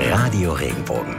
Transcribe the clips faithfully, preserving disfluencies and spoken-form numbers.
Radio Regenbogen.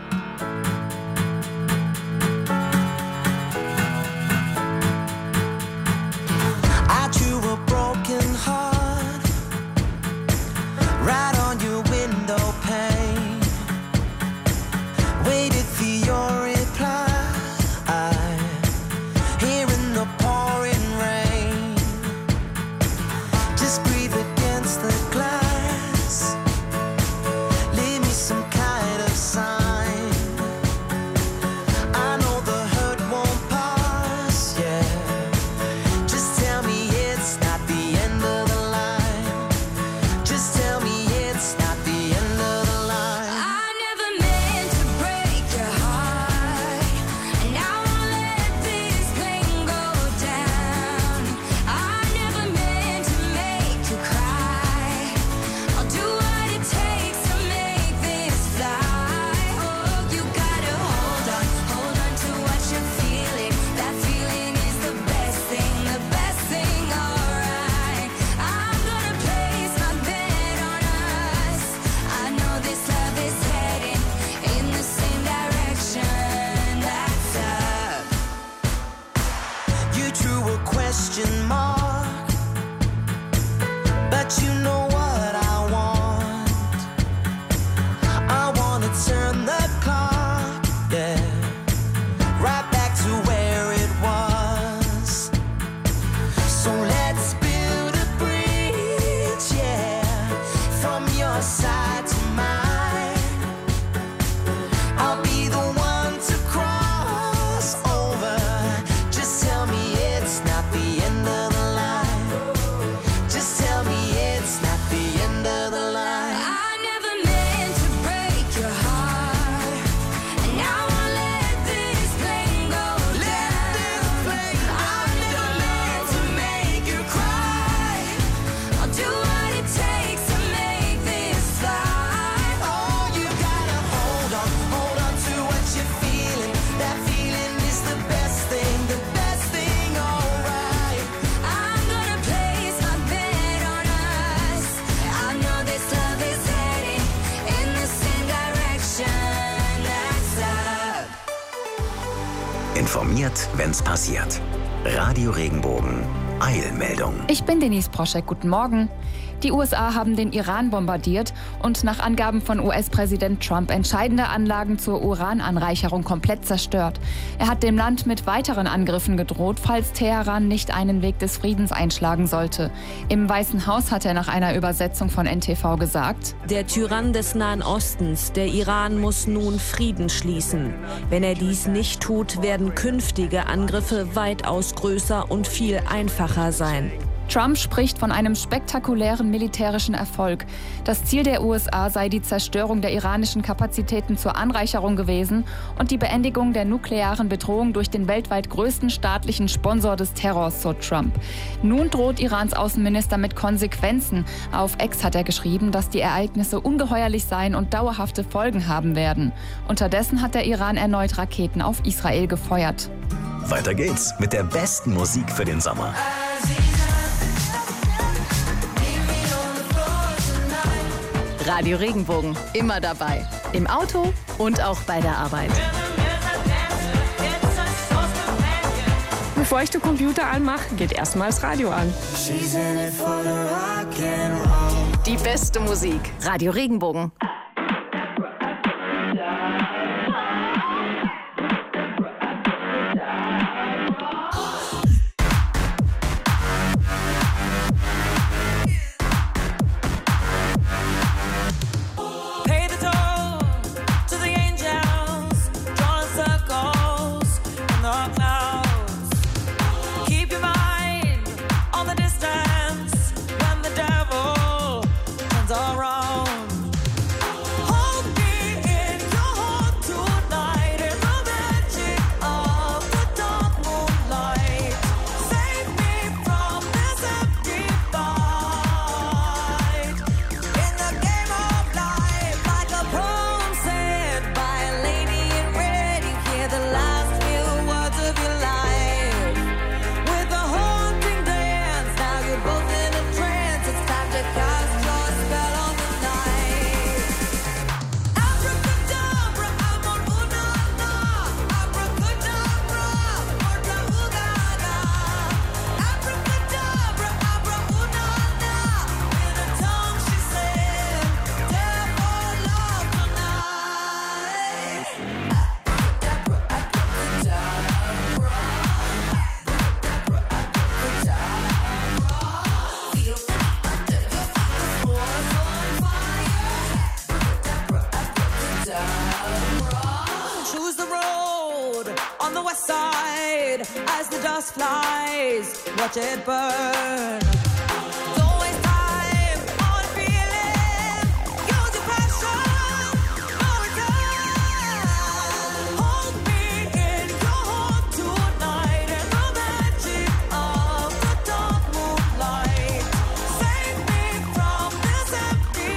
Informiert, wenn's passiert. Radio Regenbogen. Eilmeldung. Ich bin Denise Proschek. Guten Morgen. Die U S A haben den Iran bombardiert und nach Angaben von U S-Präsident Trump entscheidende Anlagen zur Urananreicherung komplett zerstört. Er hat dem Land mit weiteren Angriffen gedroht, falls Teheran nicht einen Weg des Friedens einschlagen sollte. Im Weißen Haus hat er nach einer Übersetzung von N T V gesagt: Der Tyrann des Nahen Ostens, der Iran, muss nun Frieden schließen. Wenn er dies nicht tut, werden künftige Angriffe weitaus größer und viel einfacher sein. Trump spricht von einem spektakulären militärischen Erfolg. Das Ziel der U S A sei die Zerstörung der iranischen Kapazitäten zur Anreicherung gewesen und die Beendigung der nuklearen Bedrohung durch den weltweit größten staatlichen Sponsor des Terrors, so Trump. Nun droht Irans Außenminister mit Konsequenzen. Auf X hat er geschrieben, dass die Ereignisse ungeheuerlich seien und dauerhafte Folgen haben werden. Unterdessen hat der Iran erneut Raketen auf Israel gefeuert. Weiter geht's mit der besten Musik für den Sommer. Radio Regenbogen, immer dabei. Im Auto und auch bei der Arbeit. Bevor ich den Computer anmache, geht erstmal das Radio an. Die beste Musik. Radio Regenbogen. Hold me in your heart. on the west side as the dust flies. Watch it burn. Don't waste time on feeling. Use your passion. No return. Hold me in your heart tonight in the magic of the dark moonlight. Save me from this empty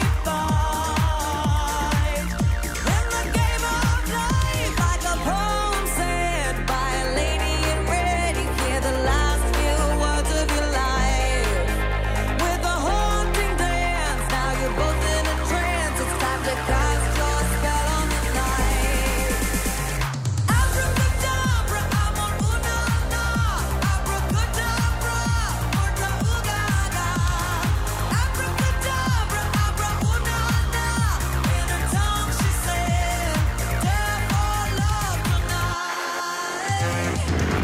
fight. In the game of life, like a poem said by a lady in red, you hear the last few words of your life. With a haunting dance, now you're both in a trance. It's time to cast your spell on the night. Abracadabra, amor una na. Abracadabra, orta ugaga. Abracadabra, abra una na. In her tongue she said, "Dare for love tonight."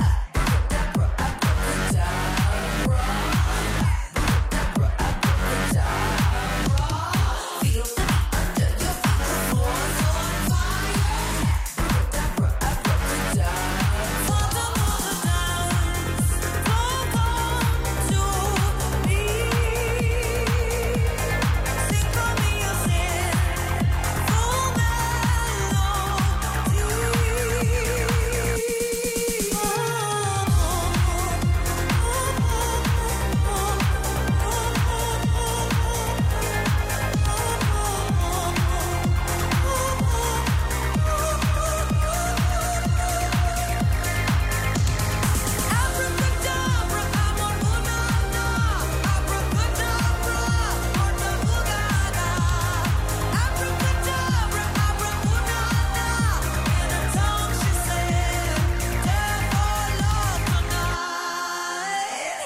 Abracadabra, amor una na. Abracadabra, orta ugaga. Abracadabra, abra una na. In her tongue she said, "Dare for love tonight."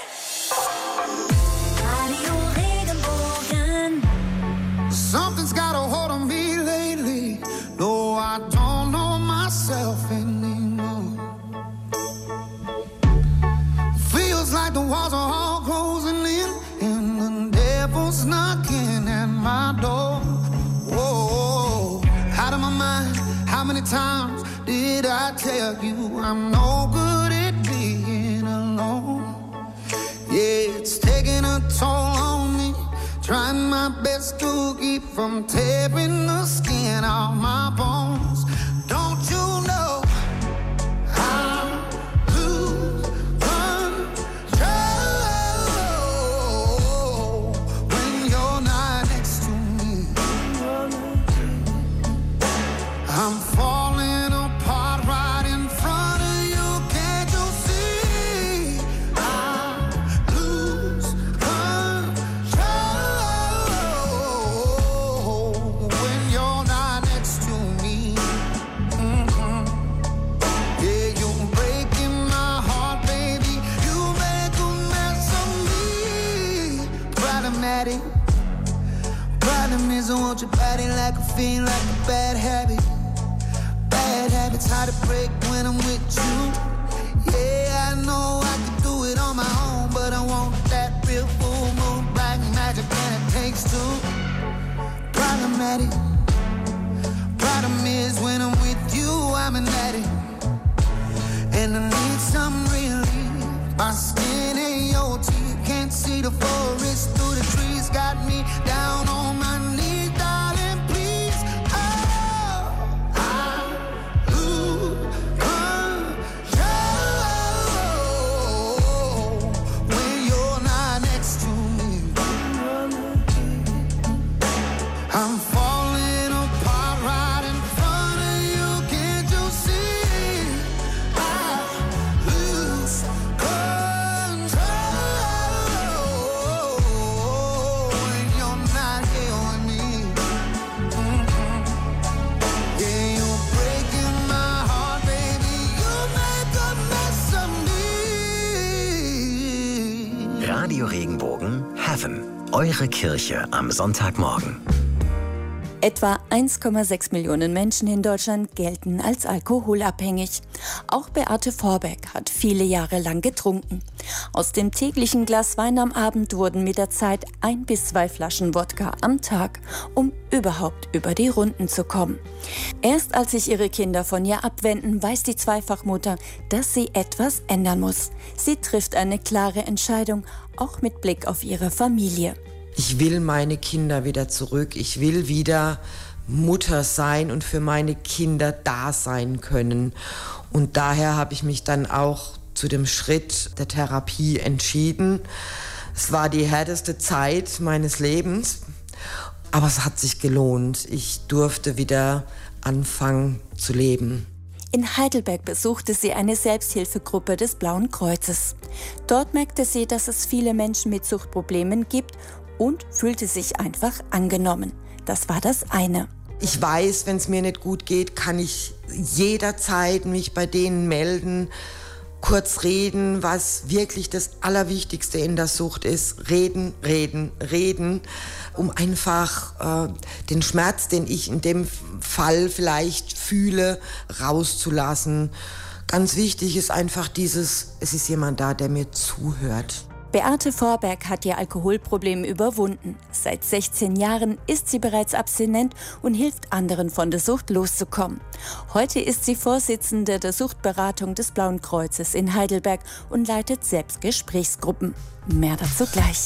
Radio Regenbogen. Something's got a hold on me lately. No, I don't know myself anymore. Feels like the walls are all closing in, and the devil's knocking at my door. Whoa, out of my mind. How many times did I tell you I'm no good at being alone? Yeah, it's taking a toll on me. Trying my best to keep from tearing the skin off my bones. Don't you know I lose control when you're not next to me? I'm falling apart right in front of you. Can't you see? I lose control when you're not next to me. Mhm. Yeah, you're breaking my heart, baby. You make a mess of me. Problematic. Problem is I want your body like a fiend, like a bad habit. Bad habits hard to break when I'm with you. Yeah, I know I can do it on my own, but I want that real full moon black magic, and it takes two. Problematic. Problem is when I'm with you, I'm an addict, and I need some relief. My skin ain't your teeth, can't see the forest through the trees. Got me down on my knees, darling, please. Oh, I lose control when you're not next to me. I'm falling apart right in front of you. Can't you see? I lose control when you're not here with me. Mhm. Yeah, you're breaking my heart, baby. You make a mess of me. Radio Regenbogen Heaven. Eure Kirche am Sonntagmorgen. Etwa eins Komma sechs Millionen Menschen in Deutschland gelten als alkoholabhängig. Auch Beate Vorbeck hat viele Jahre lang getrunken. Aus dem täglichen Glas Wein am Abend wurden mit der Zeit ein bis zwei Flaschen Wodka am Tag, um überhaupt über die Runden zu kommen. Erst als sich ihre Kinder von ihr abwenden, weiß die Zweifachmutter, dass sie etwas ändern muss. Sie trifft eine klare Entscheidung, auch mit Blick auf ihre Familie. Ich will meine Kinder wieder zurück. Ich will wieder Mutter sein und für meine Kinder da sein können. Und daher habe ich mich dann auch zu dem Schritt der Therapie entschieden. Es war die härteste Zeit meines Lebens, aber es hat sich gelohnt. Ich durfte wieder anfangen zu leben. In Heidelberg besuchte sie eine Selbsthilfegruppe des Blauen Kreuzes. Dort merkte sie, dass es viele Menschen mit Suchtproblemen gibt und fühlte sich einfach angenommen. Das war das eine. Ich weiß, wenn es mir nicht gut geht, kann ich jederzeit mich bei denen melden, kurz reden, was wirklich das Allerwichtigste in der Sucht ist. Reden, reden, reden, um einfach äh, den Schmerz, den ich in dem Fall vielleicht fühle, rauszulassen. Ganz wichtig ist einfach dieses, es ist jemand da, der mir zuhört. Beate Vorberg hat ihr Alkoholproblem überwunden. Seit sechzehn Jahren ist sie bereits abstinent und hilft anderen von der Sucht loszukommen. Heute ist sie Vorsitzende der Suchtberatung des Blauen Kreuzes in Heidelberg und leitet selbst Gesprächsgruppen. Mehr dazu gleich.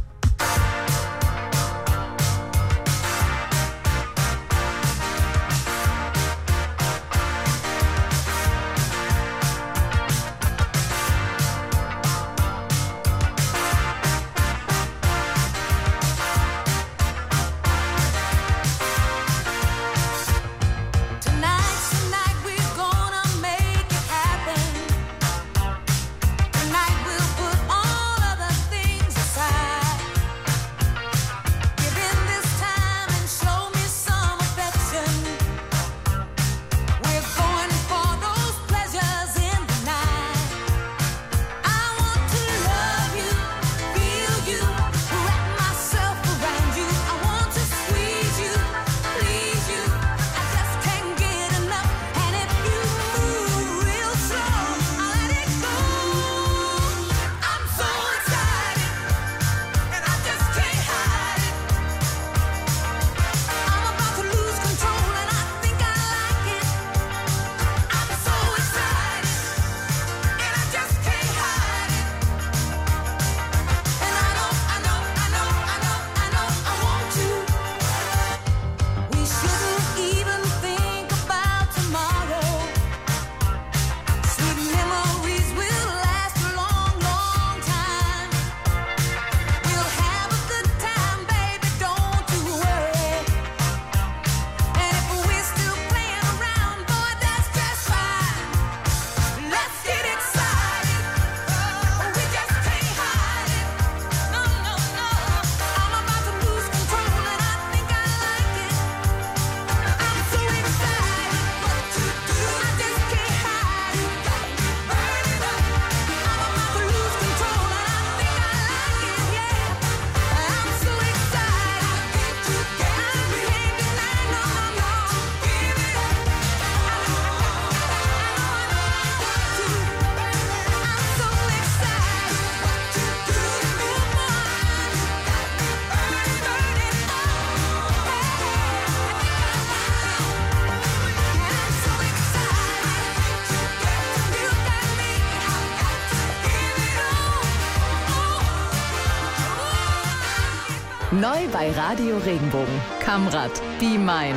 Neu bei Radio Regenbogen. Kamrat, Be Mine.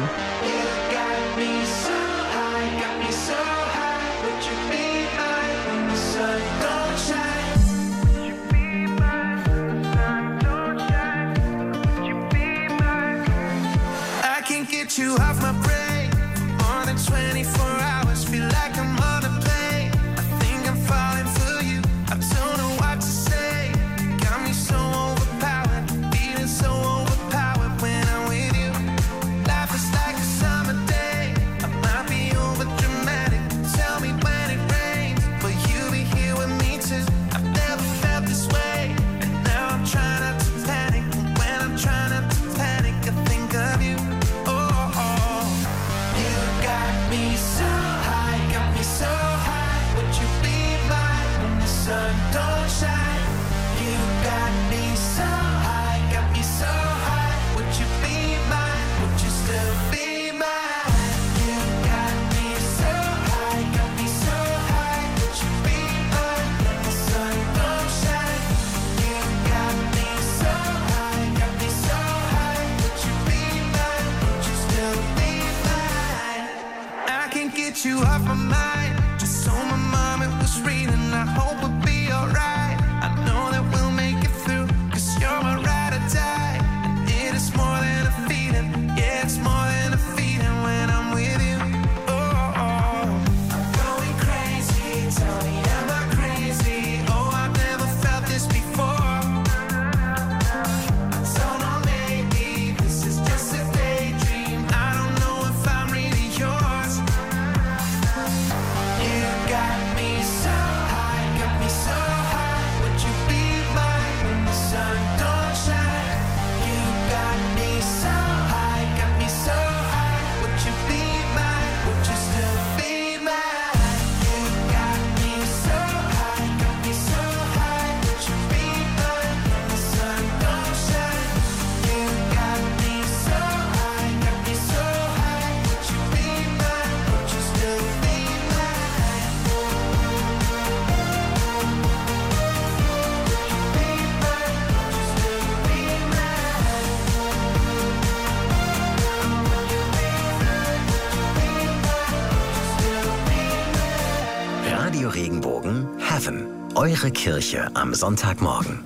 I can't get you off my brain for more than twenty-four hours. Feel like I'm on a plane. I think I'm falling for you. I don't know what to say. Got me so overpowered, feeling so overpowered when I'm with you. Life is like a summer day. I might be over dramatic. Tell me when it rains, will you be here with me too? I've never felt this way, and now I'm trying not to panic. When I'm trying not to panic, I think of you. Oh, get you off my mind. Just told my mom it was raining, I hope we'll be alright. I know that we'll make it through, cause you're my ride or die. And it is more than a feeling, yeah, it's more than a feeling when I'm with you. Oh, oh. I'm going crazy, tell me am I crazy? Oh, I've never felt this before. So no, maybe this is just a daydream. I don't know if I'm really yours. You got me so high, got me so high. Would you be mine when the sun don't shine? You got me so high, got me so high. Would you be mine? Would you still be mine? You got me so high, got me so high. Would you be mine when the sun don't shine? You got me so high, got me so high. Would you be mine? Would you still be mine? Radio Regenbogen Heaven. Eure Kirche am Sonntagmorgen.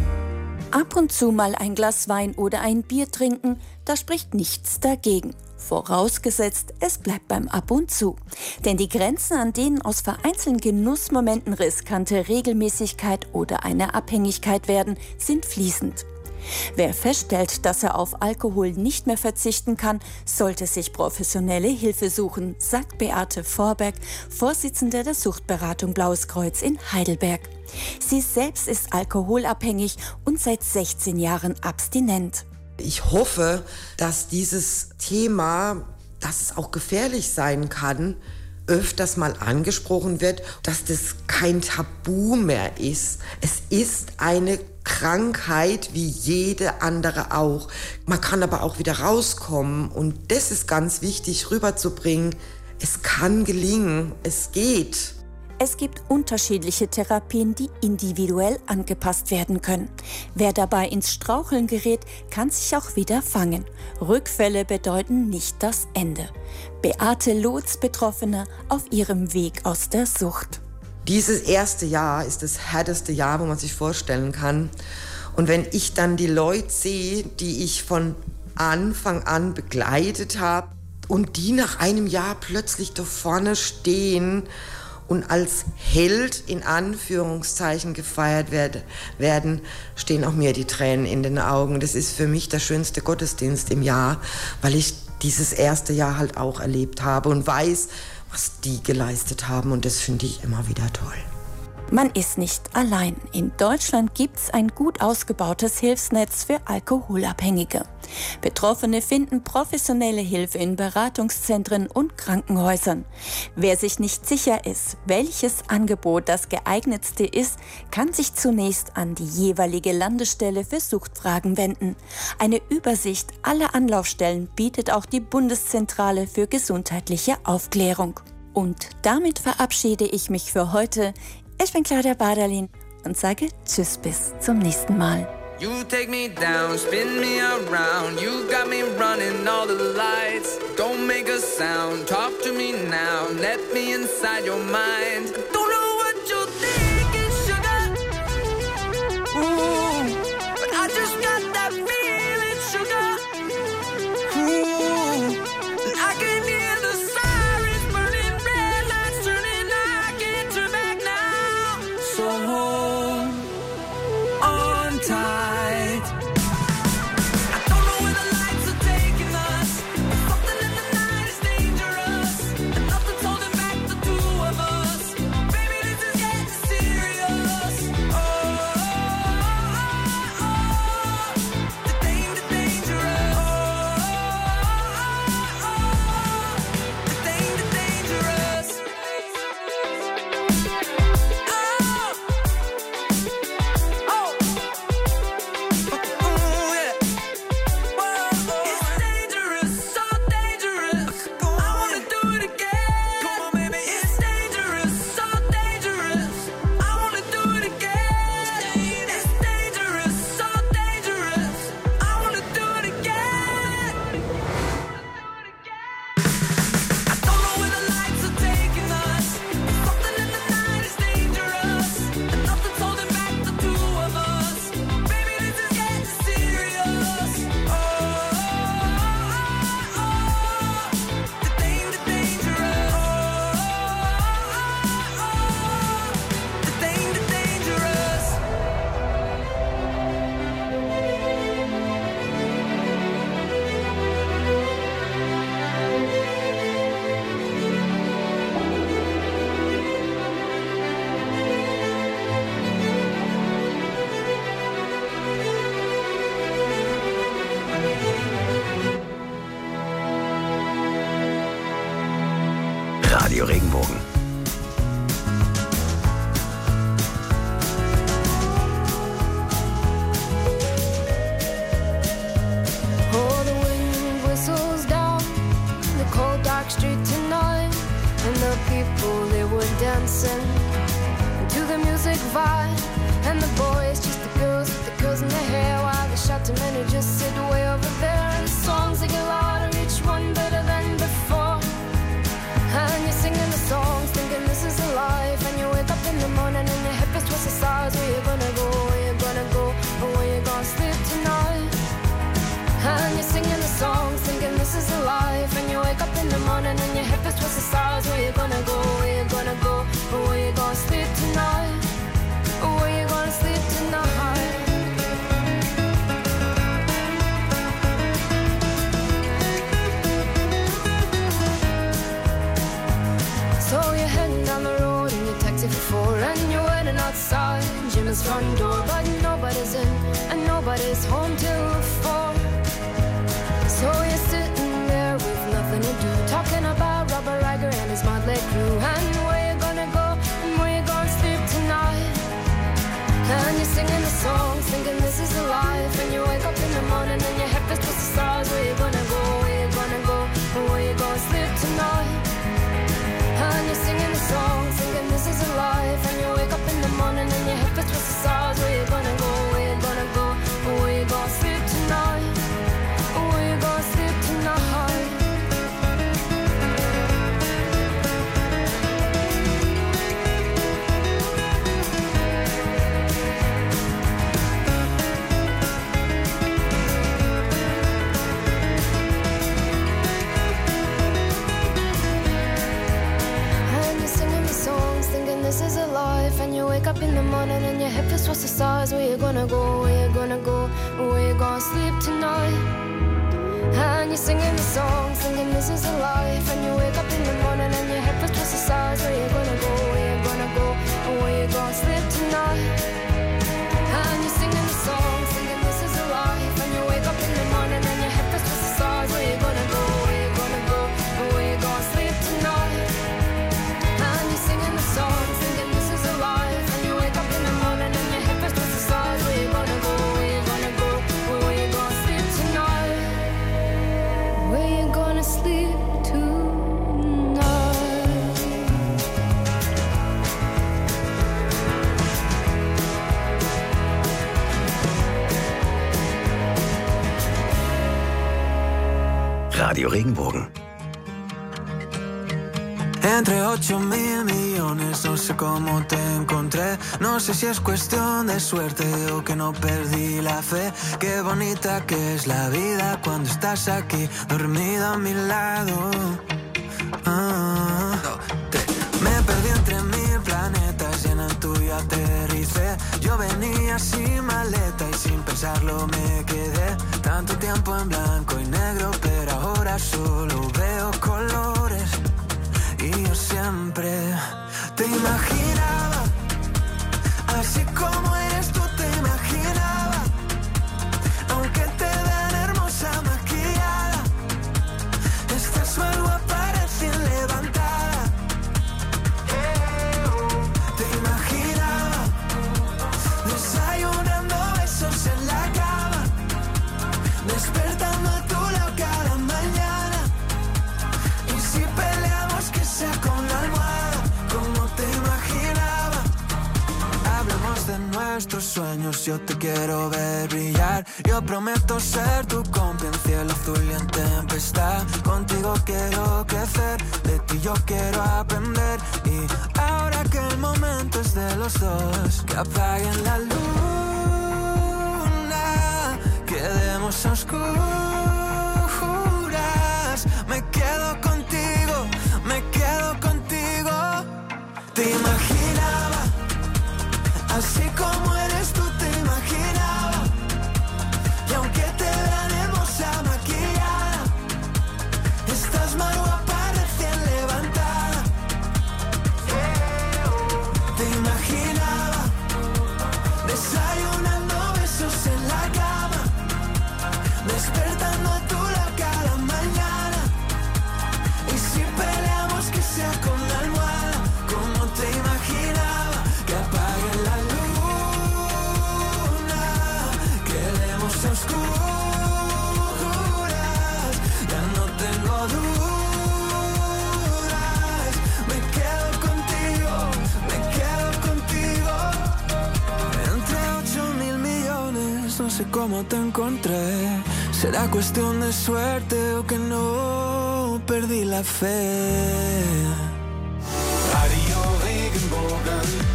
Ab und zu mal ein Glas Wein oder ein Bier trinken, da spricht nichts dagegen. Vorausgesetzt, es bleibt beim Ab und zu. Denn die Grenzen, an denen aus vereinzelten Genussmomenten riskante Regelmäßigkeit oder eine Abhängigkeit werden, sind fließend. Wer feststellt, dass er auf Alkohol nicht mehr verzichten kann, sollte sich professionelle Hilfe suchen, sagt Beate Vorberg, Vorsitzende der Suchtberatung Blaues Kreuz in Heidelberg. Sie selbst ist alkoholabhängig und seit sechzehn Jahren abstinent. Ich hoffe, dass dieses Thema, dass es auch gefährlich sein kann, öfters mal angesprochen wird, dass das kein Tabu mehr ist. Es ist eine Krankheit wie jede andere auch. Man kann aber auch wieder rauskommen und das ist ganz wichtig rüberzubringen. Es kann gelingen, es geht. Es gibt unterschiedliche Therapien, die individuell angepasst werden können. Wer dabei ins Straucheln gerät, kann sich auch wieder fangen. Rückfälle bedeuten nicht das Ende. Beate lotst Betroffene auf ihrem Weg aus der Sucht. Dieses erste Jahr ist das härteste Jahr, wo man sich vorstellen kann. Und wenn ich dann die Leute sehe, die ich von Anfang an begleitet habe und die nach einem Jahr plötzlich da vorne stehen und als Held in Anführungszeichen gefeiert werd, werden, stehen auch mir die Tränen in den Augen. Das ist für mich der schönste Gottesdienst im Jahr, weil ich dieses erste Jahr halt auch erlebt habe und weiß, was die geleistet haben. Und das finde ich immer wieder toll. Man ist nicht allein. In Deutschland gibt es ein gut ausgebautes Hilfsnetz für Alkoholabhängige. Betroffene finden professionelle Hilfe in Beratungszentren und Krankenhäusern. Wer sich nicht sicher ist, welches Angebot das geeignetste ist, kann sich zunächst an die jeweilige Landesstelle für Suchtfragen wenden. Eine Übersicht aller Anlaufstellen bietet auch die Bundeszentrale für gesundheitliche Aufklärung. Und damit verabschiede ich mich für heute. Ich bin Claudia Baderlin und sage Tschüss bis zum nächsten Mal. You take me down, spin me around. You got me running all the lights. Don't make a sound, talk to me now. Let me inside your mind. Don't know what you're thinking, sugar. Ooh, but I just got that feeling, sugar. Ooh, and I can hear the sirens burning, red lights turning. I can't turn back now. So hold on tight. Baby, Radio Regenbogen. Oh, the wind whistles down the cold dark street tonight, and the people, they were dancing to the music vibe, and the boys just the girls with the girls in their hair, while the shouting men who just sit way over there, and the songs they get louder, each one better than before, and you're singing the songs thinking this is a life, and you wake up in the morning and your head feels twice the size. Where you gonna go, where you gonna go, or where you gonna sleep tonight? And you're singing the songs thinking this is a life, and you wake up in the morning and your head feels twice the size. Where you gonna go, where you gonna go, or where you gonna sleep tonight, or where you gonna sleep tonight? So you're heading down the road in your taxi for four, and you're waiting outside Jim's front door, but nobody's in and nobody's home till four. So you're sitting there with nothing to do, talking about Robert Riger and his motley crew, and where you gonna go and where you gonna sleep tonight. And you're singing the songs thinking this is a life, and you wake up in the morning and your head feels twice the size. Where you gonna go, where you gonna go, and where you gonna sleep tonight? And you're singing the songs thinking this is a life, and you wake up in the morning and your head feels twice the size. Where you gonna go, where you gonna go, and where you gonna sleep tonight, or where you gonna sleep tonight? This is a life, and you wake up in the morning and your head feels twice the size. Where you gonna go, where you gonna go, where you gonna sleep tonight? And you're singing the song, singing this is a life, and you wake up in the morning and your head feels twice the size. Where you gonna go, where you gonna go, where you gonna sleep tonight? And you're singing the song, singing this is a life, and you wake up in the morning and your head feels twice the size. Where you gonna go, where you gonna go, where you gonna sleep tonight? And you're singing the song, singing this is a life, and you wake up in the morning and your head feels twice the size. Where you gonna go, where you gonna go, where you gonna sleep tonight? Where you gonna sleep tonight? Radio Regenbogen. Entre ocho mil millones, no sé cómo te encontré. No sé si es cuestión de suerte o que no perdí la fe. Qué bonita que es la vida cuando estás aquí, dormida a mi lado. Ah, me perdí entre mil planetas y en el tuyo aterricé. Yo venía sin maleta y sin pensarlo me quedé. Tanto tiempo en blanco y negro, pero ahora solo veo colores. Y yo siempre te imaginaba, así como eres tú te imaginaba. Aunque te vean hermosa maquillada, estás más guapa recién levantada. Te imaginaba desayunando besos en la cama, despertando a tu lado cada mañana. Y si peleamos que sea con la almohada, como te imaginaba. Hablemos de nuestros sueños, yo te quiero ver brillar. Yo prometo ser tu compa en cielo azul y en tempestad. Contigo quiero crecer, de ti yo quiero aprender. Y ahora que el momento es de los dos, que apaguen la luna, quedemos a oscuras. Me quedo contigo, me quedo contigo. Te imaginaba, así como eres tú te imaginaba. Y aunque te vean hermosa maquillada, estás más guapa recién levantada. Te imaginaba desayunando besos en la cama, despertando a tu lado cada mañana. Y si peleamos que sea con cómo te encontré. ¿Será cuestión de suerte o que no perdí la fe? Radio Regenbogen.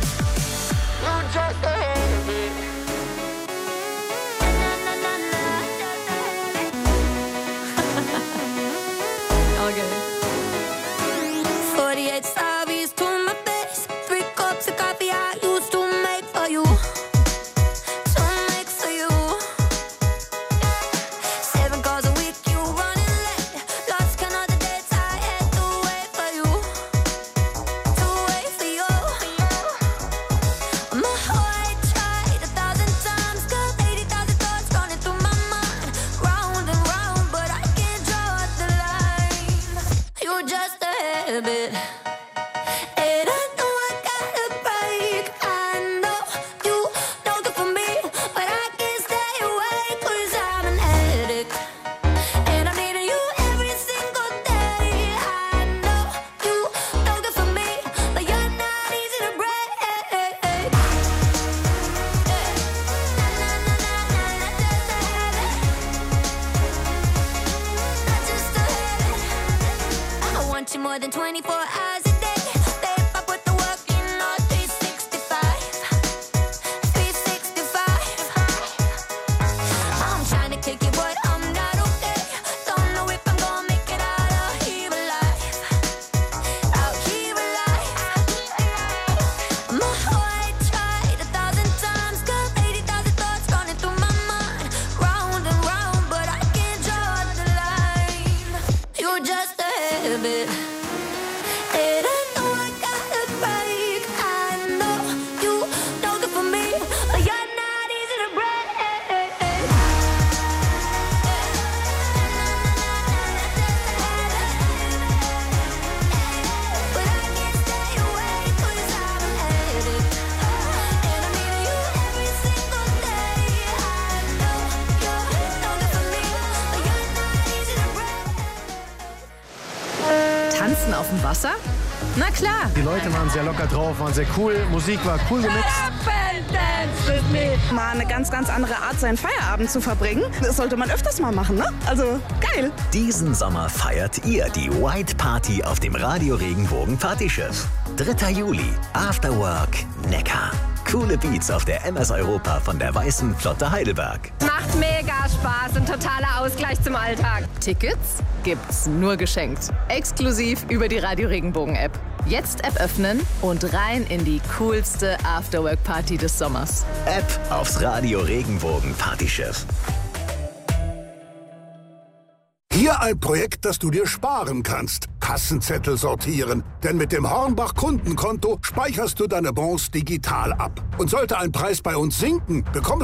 forty-eight Savis to my face. Three cups of coffee I used to make for you. To make for you. Seven calls a week, you running late. Lost count of the dates I had to wait for you. To wait for you. My heart tried a thousand times. Got eighty thousand thoughts running through my mind. Round and round, but I can't draw the line. You're just a habit. And I know I gotta break. I know you don't good for me, but I can't stay away 'cause I'm an addict. And I'm needing you every single day. I know you don't good for me, but you're not easy to break. Not just a habit. I want you more than twenty-four hours a day. Babe, I put the work in all three sixty-five. three sixty-five. I'm trying to kick it, but I'm not okay. Don't know if I'm gonna make it out of here alive. Out here alive. My heart tried a thousand times. Got eighty thousand thoughts running through my mind. Round and round, but I can't draw the line. You're just a habit. And I know I gotta break. I know you don't good for me, but you're not easy to break. But I can't stay away 'cause I'm an addict. And I'm needing you every single day. I know you don't good for me, but you're not easy to break. Tanzen auf dem Wasser? Na klar. Die Leute waren sehr locker drauf, waren sehr cool, Musik war cool gemixt. Mal eine ganz, ganz andere Art, seinen Feierabend zu verbringen. Das sollte man öfters mal machen, ne? Also, geil. Diesen Sommer feiert ihr die White Party auf dem Radio Regenbogen Partyschiff. dritter Juli, Afterwork Neckar. Coole Beats auf der M S Europa von der Weißen Flotte Heidelberg. Macht mega Spaß, ein totaler Ausgleich zum Alltag. Tickets gibt's nur geschenkt. Exklusiv über die Radio Regenbogen App. Jetzt App öffnen und rein in die coolste Afterwork-Party des Sommers. App aufs Radio Regenbogen Partyschiff. Hier ein Projekt, das du dir sparen kannst. Kassenzettel sortieren. Denn mit dem Hornbach Kundenkonto speicherst du deine Bons digital ab. Und sollte ein Preis bei uns sinken, bekommst